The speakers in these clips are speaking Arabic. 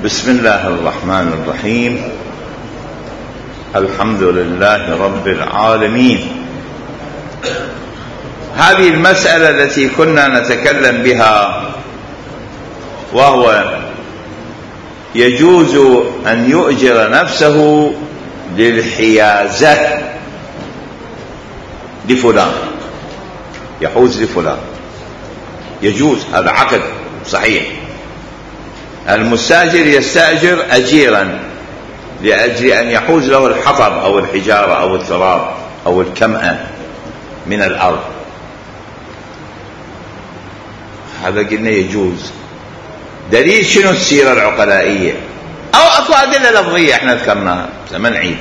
بسم الله الرحمن الرحيم. الحمد لله رب العالمين. هذه المسألة التي كنا نتكلم بها، وهو يجوز أن يؤجر نفسه للحيازة لفلان، يحوز لفلان، يجوز، هذا عقد صحيح. المستاجر يستأجر أجيرا لأجل أن يحوز له الحطب أو الحجارة أو التراب أو الكمأة من الأرض، هذا قلنا يجوز. دليل شنو؟ السيرة العقلائية، أو أكو أدلة لفظية احنا ذكرناها، ما نعيد.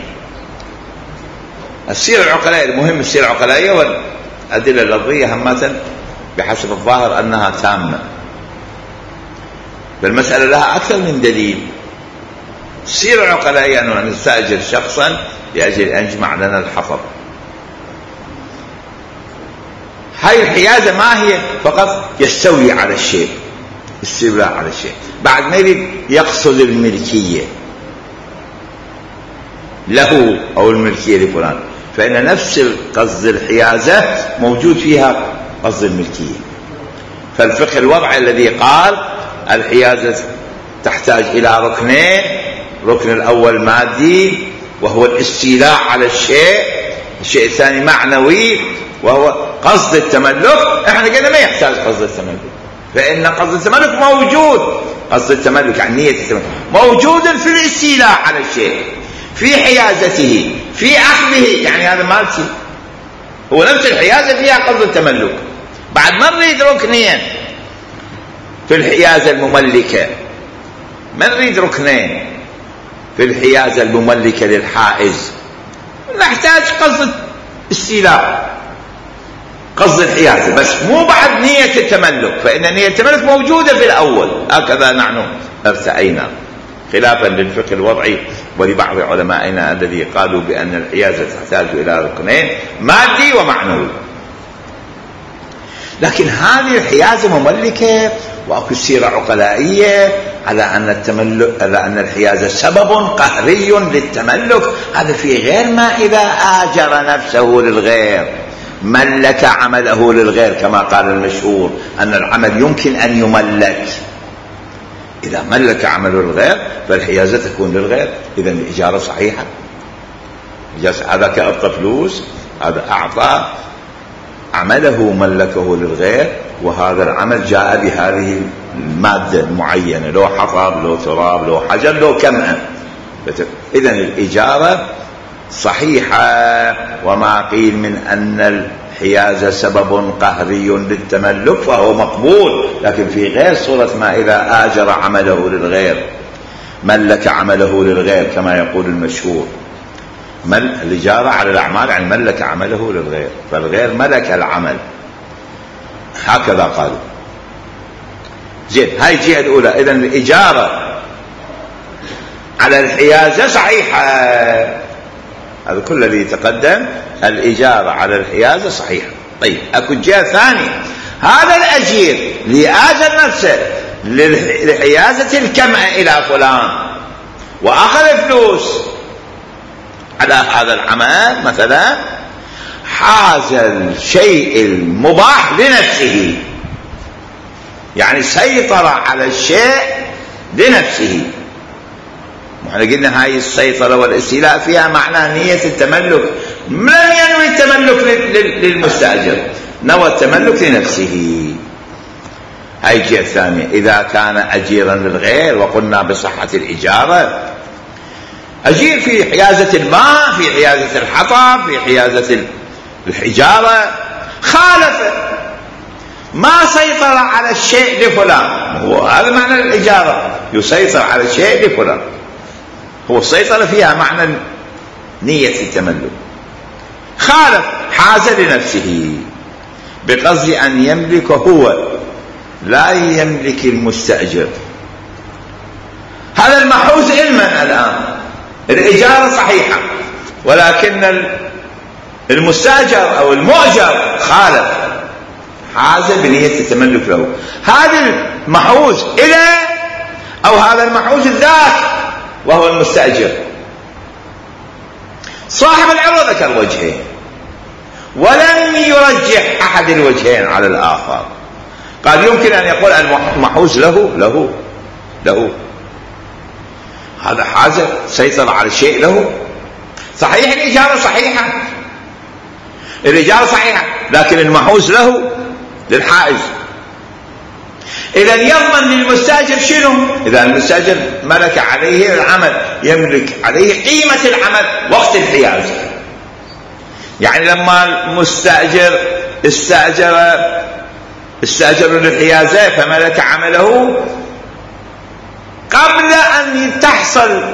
السيرة العقلائية، المهم السيرة العقلائية والأدلة اللفظية همة بحسب الظاهر أنها تامة، فالمسألة لها أكثر من دليل. السيرة العقلائية أنه نستأجر شخصا لأجل أن يجمع لنا الحطب. هاي الحيازة ما هي فقط يستولي على الشيء، استيلاء على الشيء، بعد ما يريد يقصد الملكية له أو الملكية لفلان، فإن نفس قصد الحيازة موجود فيها قصد الملكية. فالفقه الوضعي الذي قال الحيازة تحتاج إلى ركنين، الركن الأول مادي وهو الاستيلاء على الشيء، الشيء الثاني معنوي وهو قصد التملك. احنا قلنا ما يحتاج قصد التملك، فإن قصد التملك موجود، قصد التملك عن نية التملك موجود في الاستيلاء على الشيء، في حيازته، في أخذه، يعني هذا مالتي، هو نفس الحيازة فيها قصد التملك. بعد ما نريد ركنين في الحيازة المملكة، ما نريد ركنين في الحيازة المملكة للحائز، نحتاج قصد استيلاء، قصد الحيازة بس، مو بعد نية التملك، فإن نية التملك موجودة في الأول. هكذا نحن ارتأينا، خلافا للفقه الوضعي ولبعض علمائنا الذي قالوا بأن الحيازة تحتاج إلى ركنين، مادي ومعنوي. لكن هذه الحيازة مملكة، وأكو سيرة عقلائية على أن الحيازة سبب قهري للتملك. هذا في غير ما إذا آجر نفسه للغير، ملك عمله للغير، كما قال المشهور أن العمل يمكن أن يملك. إذا ملك عمله للغير فالحيازة تكون للغير، إذا الإجارة صحيحة. هذا كأعطى فلوس، هذا أعطى عمله ملكه للغير، وهذا العمل جاء بهذه المادة المعينة، لو حطب، لو تراب، لو حجر، لو كمأة، إذن الإجارة صحيحة. وما قيل من أن الحيازة سبب قهري للتملك فهو مقبول، لكن في غير صورة ما إذا آجر عمله للغير، ملك عمله للغير كما يقول المشهور. الإجارة على الأعمال يعني ملك عمله للغير، فالغير ملك العمل، هكذا قالوا. زين، هاي الجهة الأولى. إذن الإجارة على الحيازة صحيحة، هذا كل الذي تقدم، الإجارة على الحيازة صحيحة. طيب، أكو جهة ثانية، هذا الأجير لآجر نفسه لحيازة الكمأة إلى فلان، وأخذ فلوس على هذا العمل، مثلا حاز الشيء المباح لنفسه، يعني سيطر على الشيء لنفسه. احنا قلنا هاي السيطرة والاستيلاء فيها معنى نية التملك، لم ينوي التملك للمستأجر، نوى التملك لنفسه. هاي الجهة الثانية. إذا كان أجيرا للغير، وقلنا بصحة الإجارة، أجير في حيازة الماء، في حيازة الحطب، في حيازة الحجارة، خالف، ما سيطر على الشيء لفلان، هو هذا معنى الإجارة، يسيطر على الشيء لفلان، هو السيطرة فيها معنى نية التملك. خالف، حاز لنفسه بقصد أن يملك هو، لا يملك المستأجر. هذا المحوز علما الآن، الإجارة صحيحة، ولكن المستأجر أو المؤجر خالف، حاز بنية التملك له. هذا المحوز إلى أو هذا المحوز الذات وهو المستأجر. صاحب العروض ذكر وجهين ولم يرجح أحد الوجهين على الآخر. قال يمكن أن يقول المحوز له هذا حازر سيطر على الشيء له. صحيح الإجارة صحيحة لكن المحوز له للحائز. إذا يضمن للمستأجر شنو؟ إذا المستأجر ملك عليه العمل يملك عليه قيمة العمل وقت الحيازة. يعني لما المستأجر استأجر للحيازة فملك عمله قبل أن تحصل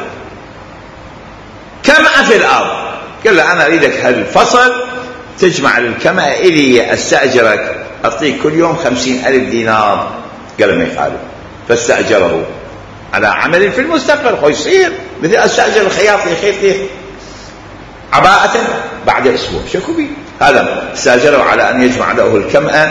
كمأة في الأرض، قال له أنا أريدك هالفصل تجمع الكمأة إلي أستأجرك أعطيك كل يوم 50,000 دينار. قال ما يخالف فاستأجره على عمل في المستقبل. هو يصير مثل أستأجر الخياط يخيط لي عباءة بعد أسبوع شكو بي. هذا استأجره على أن يجمع له الكمأة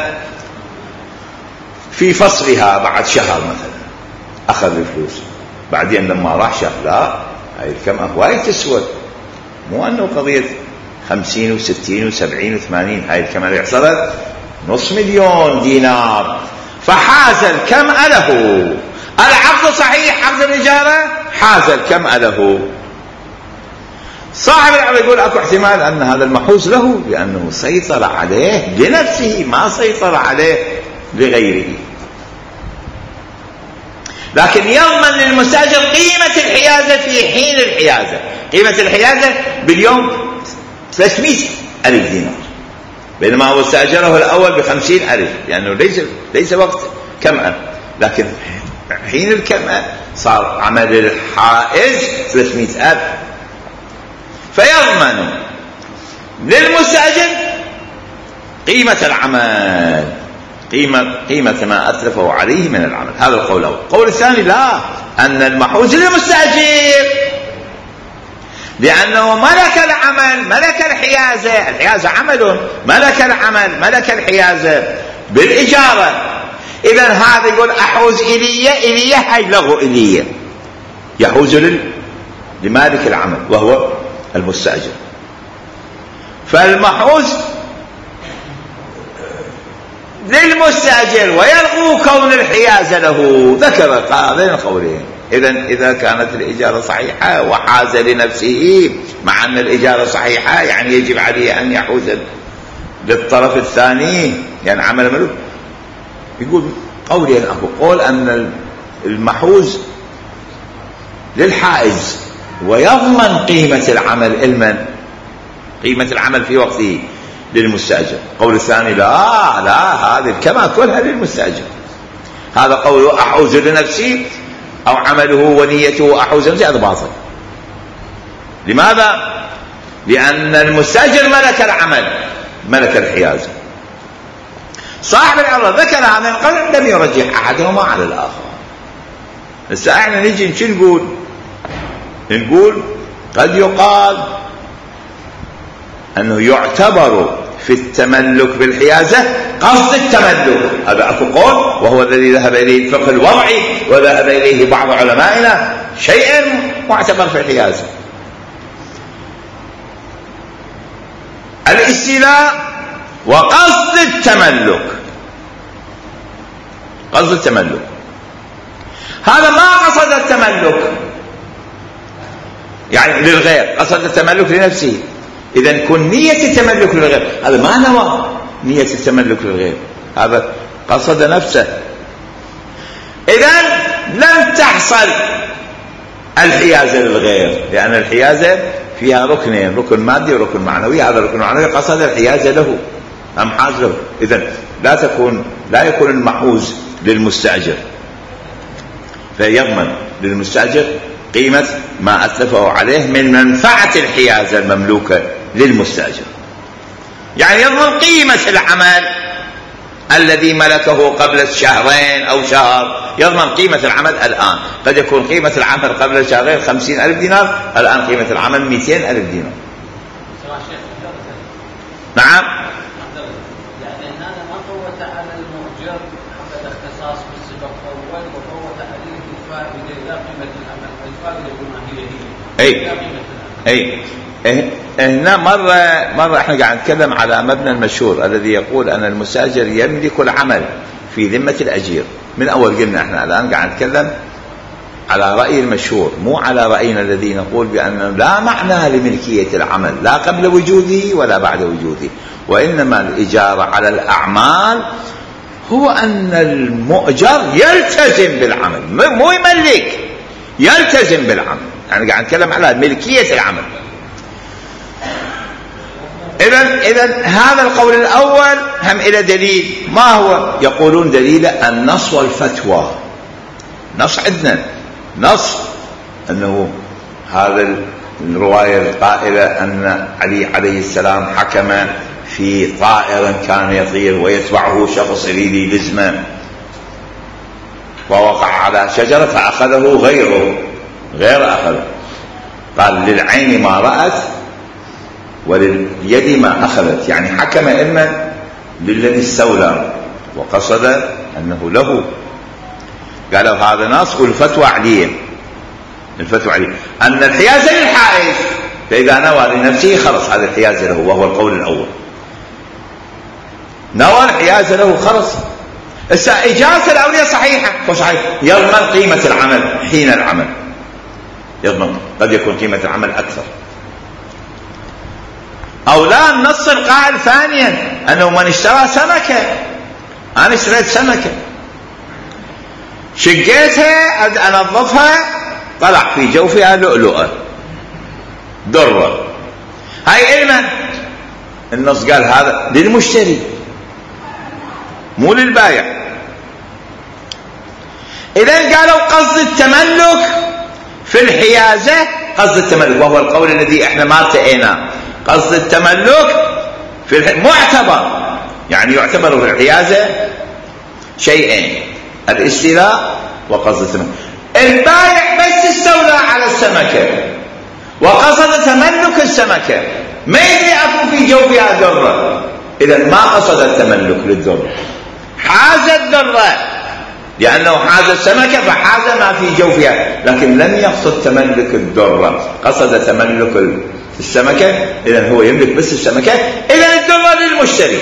في فصلها بعد شهر مثلا، أخذ الفلوس. بعدين لما راح شاف لا هاي الكمأة وايد تسوى، مو أنه قضية 50 و60 و70 و80، هاي الكمأة اللي حصلت $500,000 دينار. فحاز الكمأة له. العقد صحيح، عقد الإجارة حاز الكمأة له. صاحب العقد يقول اكو احتمال ان هذا المحوز له لانه سيطر عليه لنفسه ما سيطر عليه لغيره، لكن يضمن للمستأجر قيمة الحيازة في حين الحيازة. قيمة الحيازة باليوم 300,000 دينار، بينما هو استأجره الأول ب50,000 لأنه ليس وقت كمأة، لكن حين الكمأة صار عمل الحائز 300,000. فيضمن للمستأجر قيمة العمل، قيمة ما أتلفه عليه من العمل. هذا القول الأول. القول الثاني لا، أن المحوز للمستأجر لأنه ملك العمل، ملك الحيازة. الحيازة عمل، ملك العمل، ملك الحيازة بالإجارة. إذن هذا يقول أحوز إليه هاي لغو إليه، يحوز لمالك العمل وهو المستأجر. فالمحوز للمستأجر ويلغو كون الحيازة له. ذكر هذين القولين. إذا كانت الإجارة صحيحة وحاز لنفسه، مع أن الإجارة صحيحة يعني يجب عليه أن يحوز للطرف الثاني يعني عمل ملوك. يقول قولين أكو قول أن المحوز للحائز ويضمن قيمة العمل المن قيمة العمل في وقته للمستأجر. قول الثاني لا هذه كما كلها للمستأجر. هذا قوله أحوز لنفسي أو عمله ونيته أحوز لنفسي، هذا باطل. لماذا؟ لأن المستأجر ملك العمل، ملك الحيازة. صاحب العرض ذكر هذا القول لم يرجح أحدهما على الآخر. هسه احنا نجي نقول قد يقال أنه يعتبر في التملك بالحيازة قصد التملك. هذا أكو قول وهو الذي ذهب إليه الفقه الوضعي وذهب إليه بعض علمائنا، شيء معتبر في الحيازة. الاستيلاء وقصد التملك. قصد التملك هذا ما قصد التملك يعني للغير، قصد التملك لنفسه. إذا كن نية التملك للغير، هذا ما نوى نية التملك للغير، هذا قصد نفسه. إذا لم تحصل الحيازة للغير، لأن الحيازة فيها ركنين، ركن مادي وركن معنوي. هذا الركن المعنوي قصد الحيازة له، أم حاز له. إذا لا يكون المحوز للمستأجر، فيضمن للمستأجر قيمة ما أتلفه عليه من منفعة الحيازة المملوكة للمستأجر. يعني يضمن قيمة العمل الذي ملكه قبل شهرين أو شهر، يضمن قيمة العمل الآن. قد يكون قيمة العمل قبل شهرين 50,000 دينار، الآن قيمة العمل 200,000 دينار. نعم. يعني هذا ما فوت على المؤجر حق الاختصاص بالسبب أول، وفوت عليه الفائدة هنا مرة احنا قاعد نتكلم على مبنى المشهور الذي يقول أن المستأجر يملك العمل في ذمة الأجير. من أول قلنا احنا الآن قاعد نتكلم على رأي المشهور، مو على رأينا الذي نقول بأن لا معنى لملكية العمل لا قبل وجوده ولا بعد وجوده، وإنما الإجارة على الأعمال هو أن المؤجر يلتزم بالعمل، مو يملك، يلتزم بالعمل. يعني قاعد نتكلم على ملكية العمل. إذن هذا القول الأول هم إلى دليل. ما هو؟ يقولون دليل النص والفتوى. نص عندنا نص أنه هذا الرواية القائلة أن علي عليه السلام حكم في طائر كان يطير ويتبعه شخص يريد لزمه ووقع على شجرة فأخذه غير أخذه. قال للعين ما رأت ولليد ما أخذت، يعني حكم إما للذي استولى وقصد أنه له. قالوا هذا نص. والفتوى عليه، الفتوى عليه أن الحيازة للحائز، فإذا نوى لنفسه خلص هذا الحيازة له، وهو القول الأول. نوى الحيازة له خلص. إجازة الأولية صحيحة وصحيح، يضمن قيمة العمل حين العمل، يضمن قد يكون قيمة العمل أكثر. أو لا، النص القائل ثانيا أنه من اشترى سمكة، أنا اشتريت سمكة شقيتها أنظفها طلع في جوفها لؤلؤة درة، هاي علما. النص قال هذا للمشتري مو للبائع. إذن قالوا قصد التملك في الحيازة، قصد التملك وهو القول الذي احنا ما ارتئيناه، قصد التملك في معتبر، يعني يعتبر في الحيازة شيئين: الاستيلاء وقصد التملك. البائع بس استولى على السمكة وقصد تملك السمكة، ما يدري اكو في جوفها ذرة، إذن ما قصد التملك للذرة، حاز الذرة لأنه حاز السمكة فحاز ما في جوفها، لكن لم يقصد تملك الذرة، قصد تملك السمكة. إذن هو يملك بس السمكة، إذن الذرة للمشتري.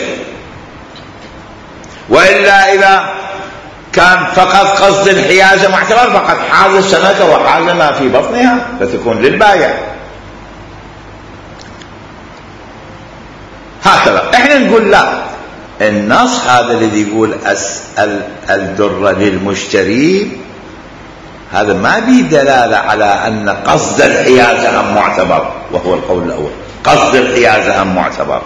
وإلا إذا كان فقط قصد الحيازة معتبر، فقد حاز السمكة وحاز ما في بطنها، فتكون للبائع. هكذا احنا نقول لا، النص هذا الذي يقول الذرة للمشتري هذا ما به دلالة على أن قصد الحيازة هم معتبر، وهو القول الأول. قصد الحيازة هم معتبر،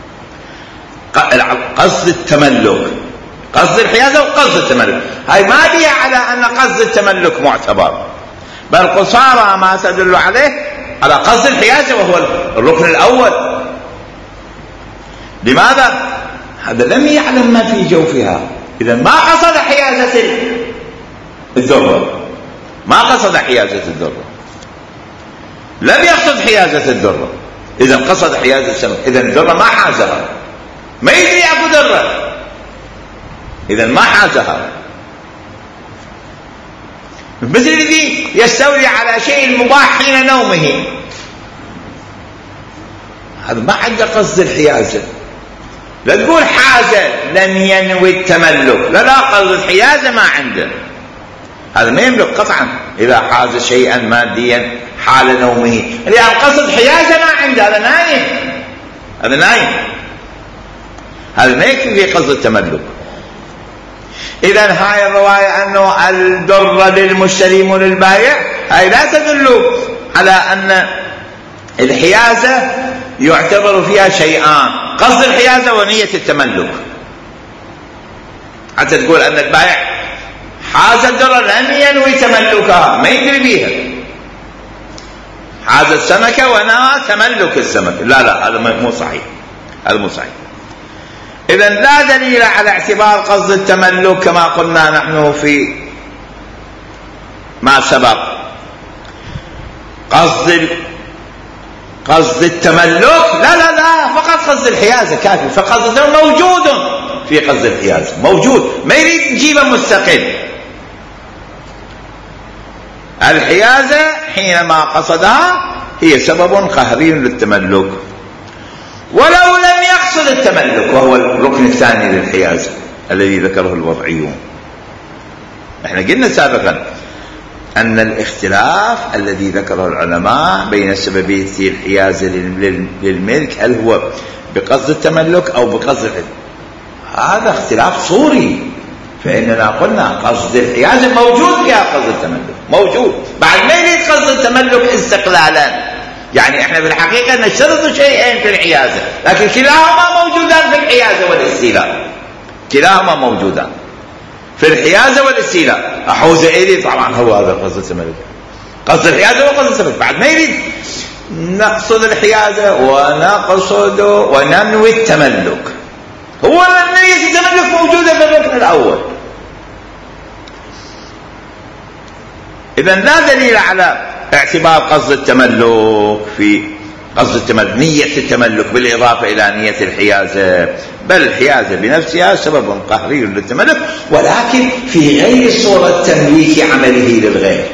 قصد التملك، قصد الحيازة وقصد التملك، هاي ما بها على أن قصد التملك معتبر، بل قصارى ما تدل عليه على قصد الحيازة وهو الركن الأول. لماذا؟ هذا لم يعلم ما في جوفها، إذا ما قصد حيازة الذرة، ما قصد حيازة الذرة، لم يقصد حيازة الذرة، إذا قصد حيازة السمك، إذا الذرة ما حازها، ما يدري أكو ذرة، إذا ما حازها. مثل الذي يستولي على شيء مباح حين نومه، هذا ما عنده قصد الحيازة. لا تقول حازة لم ينوي التملك، لا قصد الحيازة ما عنده، هذا ما يملك قطعا إذا حاز شيئا ماديا حال نومه، لأن قصد حيازة ما عنده، هذا نايم، هذا نايم، هذا ما يكفي في قصد التملك. إذن هاي الرواية أنه الذرة للمشتري مو للبائع، هاي لا تدل على أن الحيازة يعتبر فيها شيئان: قصد الحيازة ونية التملك. حتى تقول أن البائع حاز الذرة لم ينوي تملكها، ما يدري بيها، حاز السمكة ونوى تملك السمكة، لا هذا مو صحيح، هذا مو صحيح. إذن لا دليل على اعتبار قصد التملك كما قلنا نحن في ما سبق. قصد التملك لا فقط قصد الحيازة كافي، فقصد موجود في قصد الحيازة، موجود، ما يريد نجيبه مستقل. الحيازة حينما قصدها هي سبب قهري للتملك، ولو لم يقصد التملك، وهو الركن الثاني للحيازة الذي ذكره الوضعيون. احنا قلنا سابقا أن الاختلاف الذي ذكره العلماء بين سببية الحيازة للملك هل هو بقصد التملك أو بقصد الحيازة، هذا اختلاف صوري. فإننا قلنا قصد الحيازة موجود فيها قصد التملك، موجود، بعد ما يريد قصد التملك استقلالا. يعني احنا في الحقيقة نشترط شيئين في الحيازة، لكن كلاهما موجودان في الحيازة والاستيلاء، كلاهما موجودان في الحيازة والاستيلاء. أحوز إلي طبعا هو هذا قصد التملك، قصد الحيازة وقصد التملك. بعد ما يريد نقصد الحيازة ونقصد وننوي التملك، هو نية التملك موجودة في الركن الأول. إذن لا دليل على اعتبار قصد التملك في قصد التملك، نية التملك بالإضافة إلى نية الحيازة، بل الحيازة بنفسها سبب قهري للتملك، ولكن في غير صورة تمليك عمله للغير.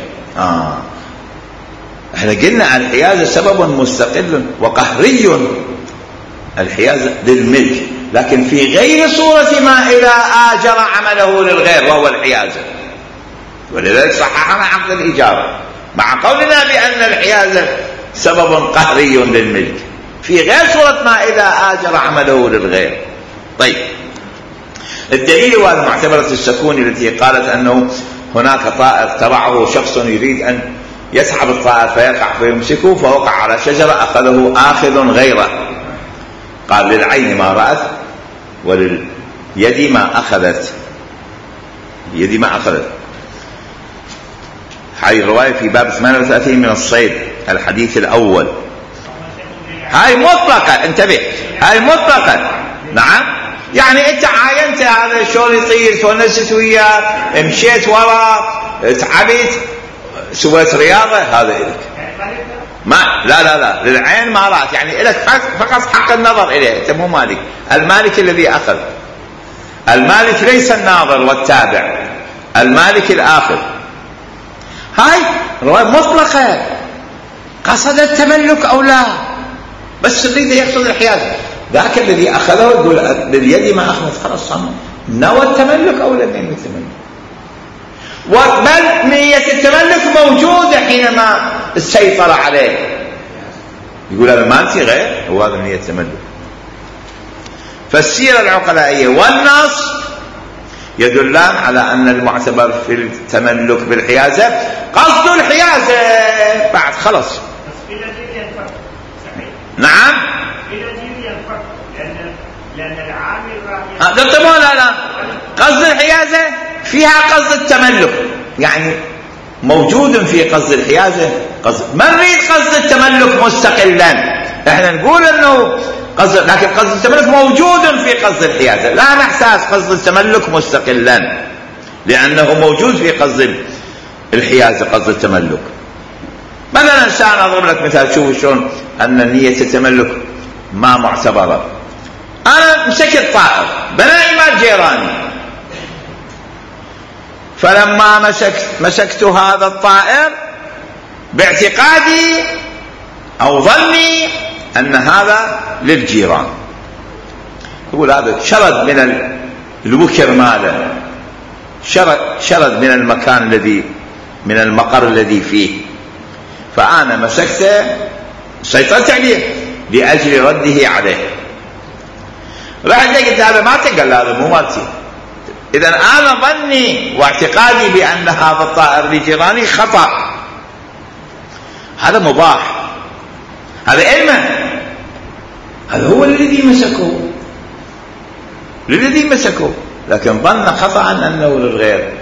احنا قلنا الحيازة سبب مستقل وقهري، الحيازة للملك، لكن في غير صورة ما إذا آجر عمله للغير وهو الحيازة. ولذلك صححنا عقد الإجارة مع قولنا بأن الحيازة سبب قهري للملك في غير صورة ما إذا آجر عمله للغير. طيب، الدليل هو معتبرة السكون التي قالت أنه هناك طائر ترعه شخص يريد أن يسحب الطائر فيقع فيمسكه، فوقع على شجرة أخذه آخذ غيره. قال للعين ما رأت ولليد ما أخذت، يدي ما أخذت. هاي الرواية في باب 38 من الصيد، الحديث الأول. هاي مطلقة، انتبه، هاي مطلقة. نعم، يعني انت عاينت هذا شلون يطير، تونست وياه، مشيت وراه، تعبت، سويت رياضة، هذا إلك. ما لا للعين ما رأت، يعني إلك فقط حق النظر إليه، أنت مو مالك. المالك الذي أخذ، المالك ليس الناظر والتابع، المالك الآخذ. هاي رواية مطلقة، قصد التملك أو لا، بس يريد يقصد الحيازة. ذاك الذي أخذه يقول لليد ما أخذت، خلاص نوى التملك أو لم ينوي التملك. بل نية التملك موجودة حينما السيطر عليه، يقول هذا مالتي غير، هو هذا نية التملك. فالسيرة العقلائية والنص يدلان على أن المعتبر في التملك بالحيازة قصد الحيازة بعد خلص. نعم، لأن العامل لا قصد الحيازة فيها قصد التملك، يعني موجود في قصد الحيازة قصد. ما نريد قصد التملك مستقلا، احنا نقول انه قصد، لكن قصد التملك موجود في قصد الحيازة، لا نحتاج قصد التملك مستقلا لأنه موجود في قصد الحيازة قصد التملك. مثلا إنسان، أضرب لك مثال، شوف شلون أن نية التملك ما معتبرة. أنا مسكت طائر بنائي مال جيراني، فلما مسكت هذا الطائر باعتقادي أو ظني أن هذا للجيران، يقول هذا شرد من الوكر ماله، شرد من المكان الذي، من المقر الذي فيه، فأنا مسكته سيطرت عليه لأجل رده عليه. رحت قلت هذا مالتي، قال هذا مو مالتي. إذن أنا ظني واعتقادي بأن هذا الطائر لجيراني خطأ، هذا مباح، هذا علما، هذا هو الذي مسكه، لكن ظن خطأ أنه للغير.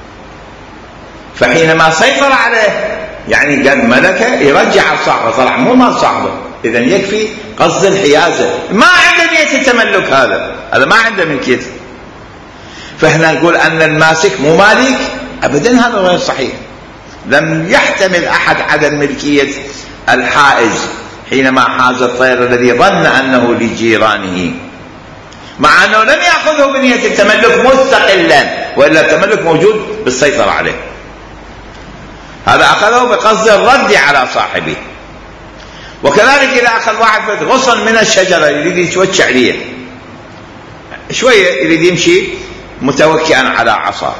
فحينما سيطر عليه، يعني قال ملكه، يرجع صاحبه، طلع مو مال صاحبه. إذن يكفي قصد الحيازة، ما عنده نية التملك، هذا ما عنده ملكية. فهنا نقول أن الماسك مو مالك أبدا، هذا غير صحيح. لم يحتمل أحد عدم ملكية الحائز حينما حاز الطير الذي ظن أنه لجيرانه، مع أنه لم يأخذه بنية التملك مستقلا، وإلا التملك موجود بالسيطرة عليه. هذا أخذه بقصد الرد على صاحبه. وكذلك إذا أخذ واحد غصن من الشجرة يريد يتوكى عليه شوية، يريد يمشي متوكئا على عصا،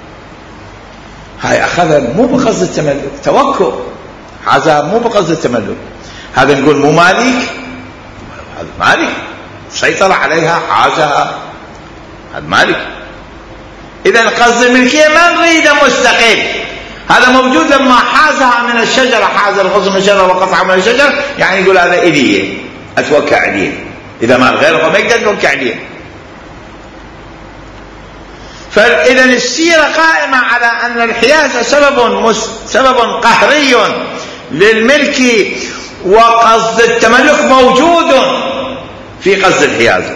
هاي أخذها مو بقصد التملك، توكل، هذا مو بقصد التملك، هذا نقول مو مالك، هذا مالك سيطر عليها حازها، هذا مالك. إذا قصد الملكية ما نريده مستقل، هذا موجود لما حازها من الشجرة، حاز الغصن من الشجرة وقطعه من الشجر، يعني يقول هذا إلي أتوكى عليه، إذا ما غيره ما يقدر يتوكى عليه. فإذا السيرة قائمة على أن الحيازة سبب قهري للملك، وقصد التملك موجود في قصد الحيازة.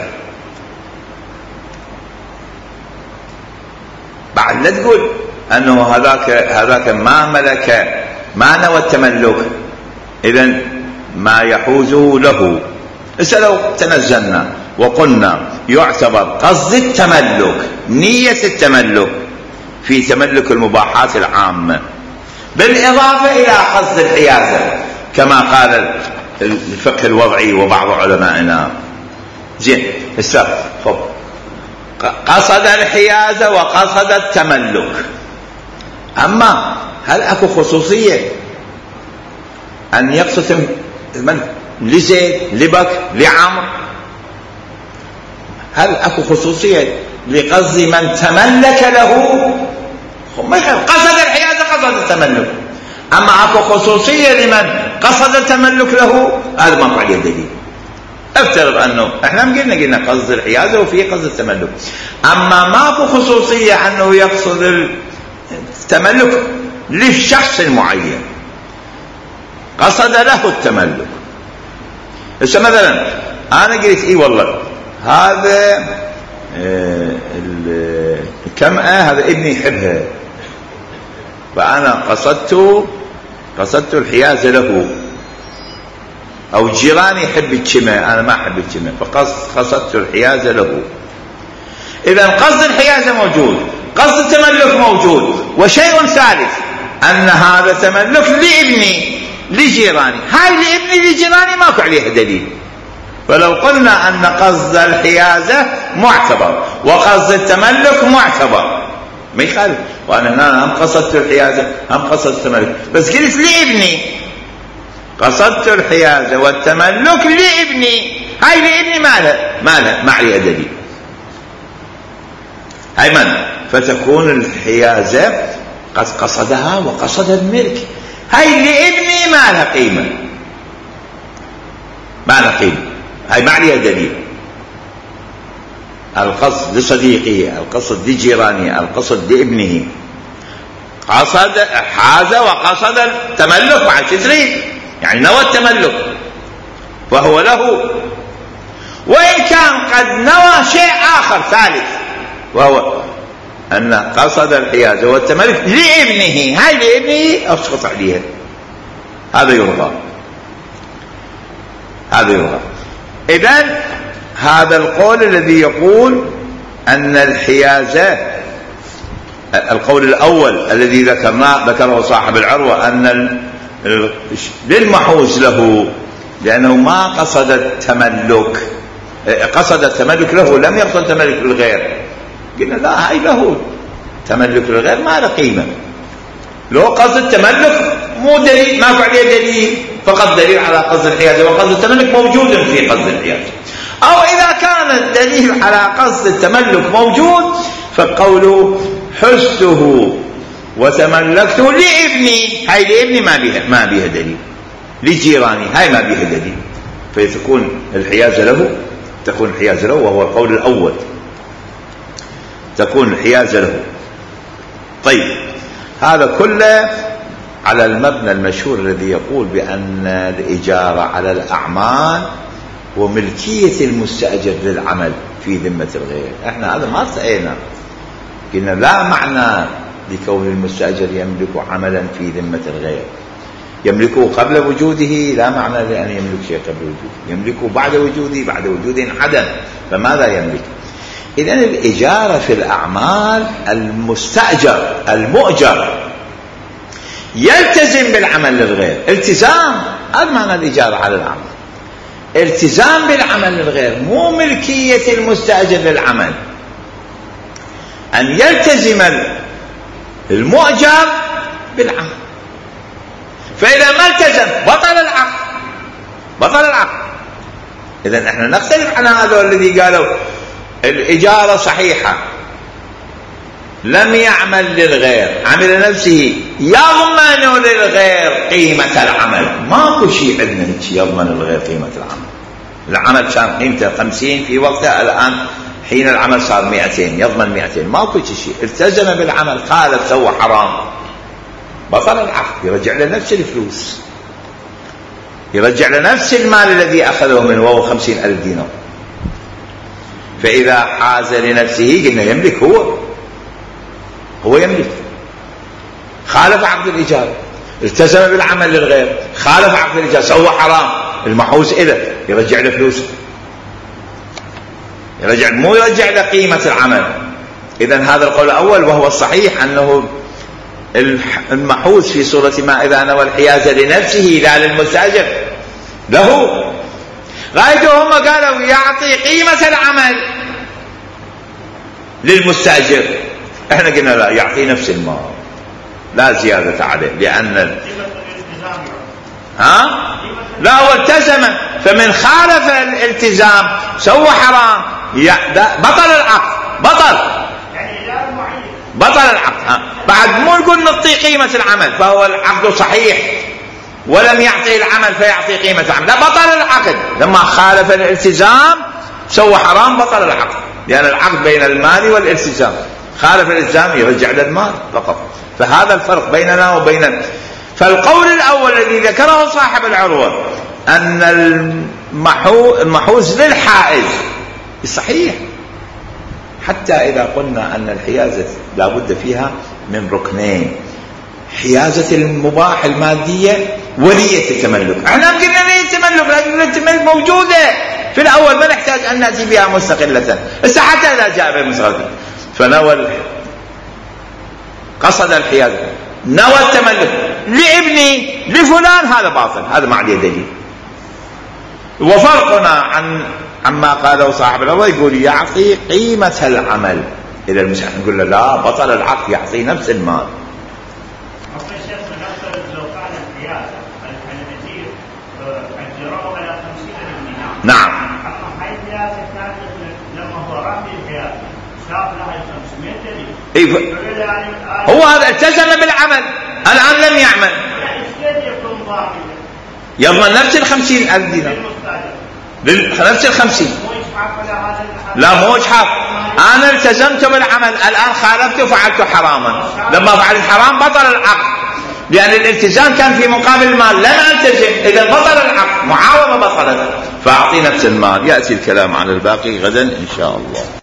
بعد لا تقول أنه هذاك ما ملك، ما نوى التملك، إذن ما يحوزه له. لو تنزلنا وقلنا يعتبر قصد التملك، نية التملك في تملك المباحات العامة، بالإضافة إلى قصد الحيازة كما قال الفقه الوضعي وبعض علمائنا. زين، قصد الحيازة وقصد التملك، أما هل أكو خصوصية أن يقصد من لزيد لبك لعمر؟ هل أكو خصوصية لقصد من تملك له؟ قصد الحيازة قصد التملك، أما أكو خصوصية لمن قصد التملك له؟ هذا ما عليه دليل. افترض أنه احنا قلنا قصد الحيازة وفي قصد التملك، أما ماكو خصوصية أنه يقصد التملك للشخص المعين، قصد له التملك. مثلا أنا قلت إيه والله هذا الكمأة هذا ابني يحبها، فأنا قصدت الحيازة له، أو جيراني يحب الكمأة أنا ما أحب الكمأة فقصدت الحيازة له. إذا قصد الحيازة موجود، قصد التملك موجود، وشيء ثالث أن هذا تملك لابني لجيراني، هاي لابني لجيراني ماكو عليها دليل. فلو قلنا أن قصد الحيازة معتبر وقصد التملك معتبر ما يخالف، وأنا هنا هم قصدت الحيازة هم قصدت التملك، بس قلت لابني قصدت الحيازة والتملك لابني، هاي لابني ما عليها دليل، هاي من فتكون الحيازة قد قصدها وقصد الملك، هاي لابني ما لها قيمة، هاي ما عليها دليل. القصد لصديقه، القصد لجيرانه، القصد لابنه، قصد حاز وقصد التملك مع التدريب، يعني نوى التملك فهو له. وإن كان قد نوى شيء آخر ثالث وهو أن قصد الحيازة والتملك لابنه، هاي لابنه أسقط عليها، هذا يرغى. إذن هذا القول الذي يقول أن الحيازة، القول الأول الذي ذكره صاحب العروة أن للمحوز له، لأنه ما قصد التملك، قصد التملك له لم يقصد التملك للغير. قلنا لا، هاي له تملك للغير ما له قيمة. لو قصد التملك مو دليل، ما عليه دليل، فقط دليل على قصد الحيازة، وقصد التملك موجود في قصد الحيازة. أو إذا كان الدليل على قصد التملك موجود فقوله حزته وتملكته لابني، هاي لابني ما بيها دليل، لجيراني هاي ما بيها دليل، فيكون الحيازة له، تكون الحيازة له، وهو القول الأول تكون الحيازة له. طيب، هذا كله على المبنى المشهور الذي يقول بأن الإجارة على الأعمال وملكية المستأجر للعمل في ذمة الغير. احنا هذا ما سأينا، قلنا لا معنى لكون المستأجر يملك عملا في ذمة الغير، يملكه قبل وجوده لا معنى لأن يملك شيء قبل وجوده، يملكه بعد وجوده، بعد وجوده انعدم، فماذا يملك؟ إذن الإجارة في الأعمال المستأجر المؤجر يلتزم بالعمل للغير. التزام، هذا معنى الإجارة على العمل. التزام بالعمل للغير، مو ملكية المستأجر للعمل. أن يلتزم المؤجر بالعمل. فإذا ما التزم بطل العقد، بطل العقد. إذن احنا نختلف عن هذا الذي قالوا الإجارة صحيحة، لم يعمل للغير، عمل نفسه، يضمن للغير قيمة العمل. ماكو شيء عندنا يضمن للغير قيمة العمل. العمل كان قيمته 50 في وقته، الآن حين العمل صار 200، يضمن 200. ماكو شيء. التزم بالعمل، خالف، سوى حرام، بطل العقد، يرجع لنفس الفلوس، يرجع لنفس المال الذي أخذه منه، وهو 50,000 دينار. فإذا حاز لنفسه قلنا يملك، هو يملك. خالف عقد الإيجار، التزم بالعمل للغير، خالف عقد الإيجار، سوى حرام، المحوز إليه، يرجع له فلوسه، يرجع، مو يرجع له قيمة العمل. إذن هذا القول الأول وهو الصحيح، أنه المحوز في صورة ما إذا نوى الحيازة لنفسه لا للمستأجر له. غايته هم قالوا يعطي قيمة العمل للمستأجر، احنا قلنا لا، يعطي نفس المال لا زيادة عليه، لأن لا، هو التزم، فمن خالف الالتزام سوى حرام، بطل العقد، بطل العقد. بعد مو نقول نعطي قيمة العمل، فهو العقد صحيح ولم يعطي العمل فيعطي قيمة العمل، لا، بطل العقد. لما خالف الالتزام سوى حرام، بطل العقد، لأن العقد بين المال والالتزام. خالف الالتزام يرجع للمال فقط. فهذا الفرق بيننا وبين. فالقول الأول الذي ذكره صاحب العروة أن المحوز للحائز صحيح، حتى إذا قلنا أن الحيازة لا بد فيها من ركنين: حيازة المباح المادية ولية التملك. احنا قلنا ولية التملك، لكن التملك موجودة في الأول، ما نحتاج أن نأتي بها مستقلة. بس حتى إذا جاء بها مستقلة، فنوى قصد الحيازة، نوى التملك لابني لفلان، هذا باطل، هذا ما عليه دليل. وفرقنا عما قاله صاحب العروة، يقول يعطي قيمة العمل إلى المساعد، نقول له لا، بطل العقد، يعطي نفس المال. نعم. هو هذا التزم بالعمل، الآن لم يعمل، يضمن نفس 50,000 دينار، نفس 50. لا، مو إجحاف. أنا التزمت بالعمل، الآن خالفت وفعلت حراما. لما فعلت حرام بطل العقد، لأن الالتزام كان في مقابل المال، لم ألتزم، إذا بطل العقد، معاوضة بطلت، فأعطي نفس المال. يأتي الكلام عن الباقي غدا إن شاء الله.